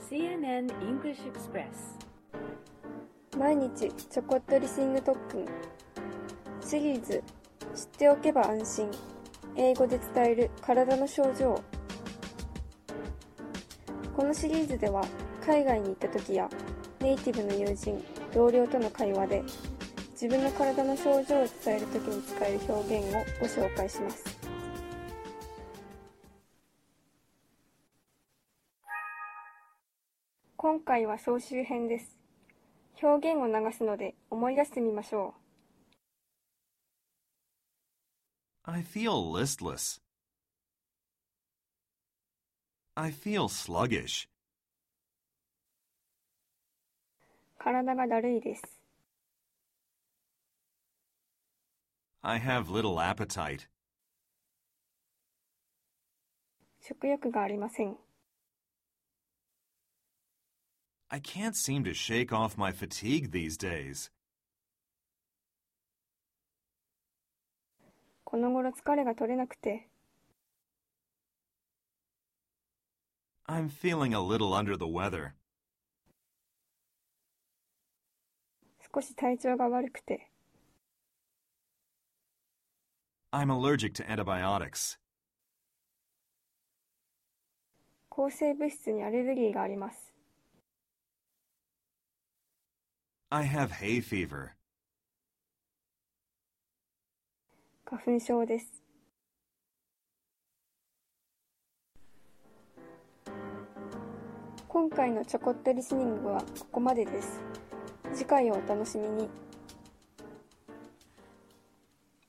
CNN English Express 毎日ちょこっとリスニング特訓シリーズ知っておけば安心英語で伝える体の症状。このシリーズでは海外に行った時やネイティブの友人同僚との会話で自分の体の症状を伝える時に使える表現をご紹介します。今回は総集編です。表現を流すので思い出してみましょう。 I feel listless. I feel sluggish. 体がだるいです。 I have little appetite. 食欲がありません。 I can't seem to shake off my fatigue these days. この頃疲れが取れなくて。 I'm feeling a little under the weather. 少し体調が悪くて。 I'm allergic to antibiotics. 抗生物質にアレルギーがあります。 I have hay fever. 花粉症です。今回のちょこっとリスニングはここまでです。次回をお楽しみに。